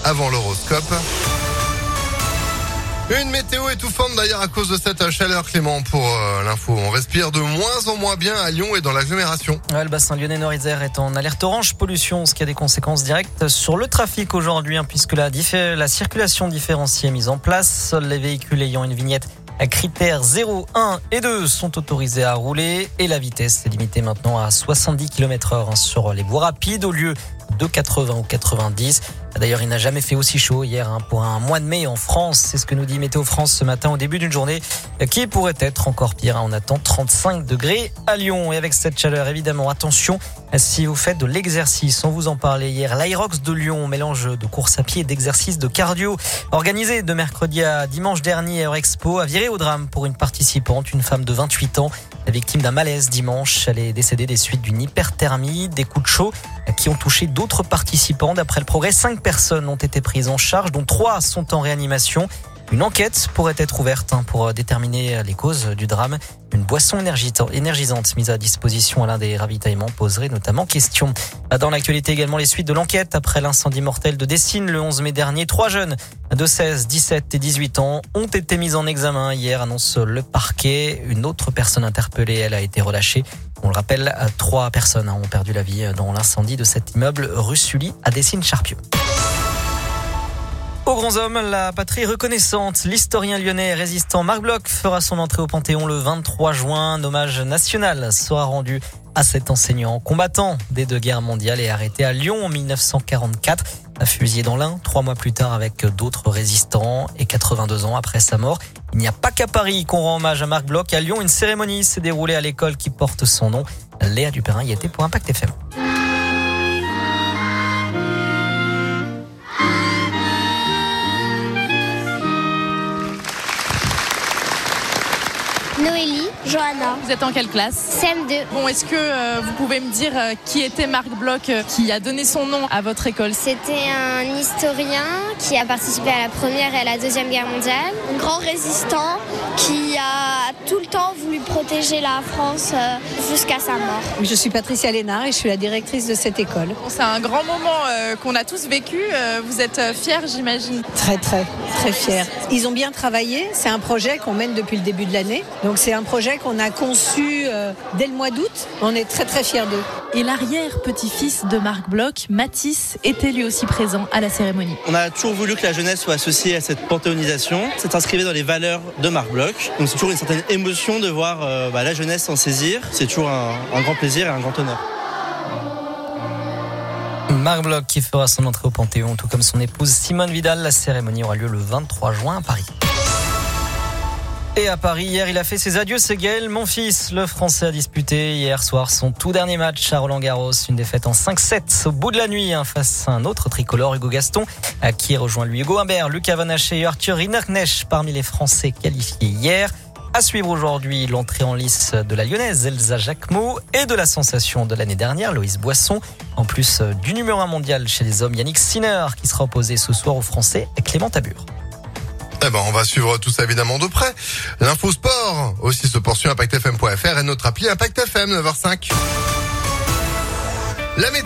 avant l'horoscope. Une météo étouffante d'ailleurs à cause de cette chaleur, Clément, pour l'info. On respire de moins en moins bien à Lyon et dans l'agglomération. Le bassin lyonnais Nord-Isère est en alerte orange pollution, ce qui a des conséquences directes sur le trafic aujourd'hui, puisque la circulation différenciée est mise en place. Seuls les véhicules ayant une vignette à critères 0, 1 et 2 sont autorisés à rouler et la vitesse est limitée maintenant à 70 km/h sur les voies rapides au lieu de 80 ou 90. D'ailleurs, il n'a jamais fait aussi chaud hier pour un mois de mai en France. C'est ce que nous dit Météo France ce matin au début d'une journée qui pourrait être encore pire. On attend 35 degrés à Lyon. Et avec cette chaleur, évidemment, attention si vous faites de l'exercice. On vous en parlait hier. L'Aerox de Lyon, mélange de course à pied et d'exercice de cardio, organisé de mercredi à dimanche dernier à Eurexpo, a viré au drame pour une participante, une femme de 28 ans. La victime d'un malaise dimanche, elle est décédée des suites d'une hyperthermie, des coups de chaud qui ont touché d'autres participants. D'après le Progrès, 5 personnes ont été prises en charge, dont 3 sont en réanimation. Une enquête pourrait être ouverte pour déterminer les causes du drame. Une boisson énergisante mise à disposition à l'un des ravitaillements poserait notamment question. Dans l'actualité également, les suites de l'enquête après l'incendie mortel de Dessines le 11 mai dernier. 3 jeunes de 16, 17 et 18 ans ont été mis en examen hier, annonce le parquet. Une autre personne interpellée, elle a été relâchée. On le rappelle, 3 personnes ont perdu la vie dans l'incendie de cet immeuble rue Sully à Dessines-Charpieu. Aux grands hommes, la patrie reconnaissante, l'historien lyonnais et résistant Marc Bloch fera son entrée au Panthéon le 23 juin. Un hommage national sera rendu à cet enseignant combattant des 2 guerres mondiales et arrêté à Lyon en 1944. Fusillé dans l'Ain 3 mois plus tard avec d'autres résistants et 82 ans après sa mort. Il n'y a pas qu'à Paris qu'on rend hommage à Marc Bloch. À Lyon, une cérémonie s'est déroulée à l'école qui porte son nom. Léa Dupérin y était pour Impact FM. Noélie, Johanna. Vous êtes en quelle classe? CM2. Bon, est-ce que vous pouvez me dire qui était Marc Bloch, qui a donné son nom à votre école? C'était un historien qui a participé à la Première et à la Deuxième Guerre mondiale. Un grand résistant qui a tout le temps voulu protéger la France jusqu'à sa mort. Je suis Patricia Lénard et je suis la directrice de cette école. C'est un grand moment qu'on a tous vécu. Vous êtes fiers, j'imagine? Très, très, très fiers. Ils ont bien travaillé. C'est un projet qu'on mène depuis le début de l'année. Donc c'est un projet qu'on a conçu dès le mois d'août. On est très très fiers d'eux. Et l'arrière-petit-fils de Marc Bloch, Mathis, était lui aussi présent à la cérémonie. On a toujours voulu que la jeunesse soit associée à cette panthéonisation. Ça s'inscrivait dans les valeurs de Marc Bloch. Donc c'est toujours une certaine émotion de voir la jeunesse s'en saisir. C'est toujours un grand plaisir et un grand honneur. Marc Bloch qui fera son entrée au Panthéon, tout comme son épouse Simone Vidal. La cérémonie aura lieu le 23 juin à Paris. Et à Paris, hier, il a fait ses adieux, c'est Gaël Monfils. Le Français a disputé hier soir son tout dernier match à Roland-Garros. Une défaite en 5-7 au bout de la nuit face à un autre tricolore, Hugo Gaston, qui rejoint lui Hugo Humbert, Lucas Van Haché et Arthur Rinderknecht parmi les Français qualifiés hier. À suivre aujourd'hui l'entrée en lice de la Lyonnaise Elsa Jacquemot et de la sensation de l'année dernière, Loïs Boisson. En plus du numéro 1 mondial chez les hommes, Yannick Sinner, qui sera opposé ce soir au Français Clément Tabur. On va suivre tout ça évidemment de près. L'info sport aussi se poursuit, ImpactFM.fr et notre appli Impact FM 9h05.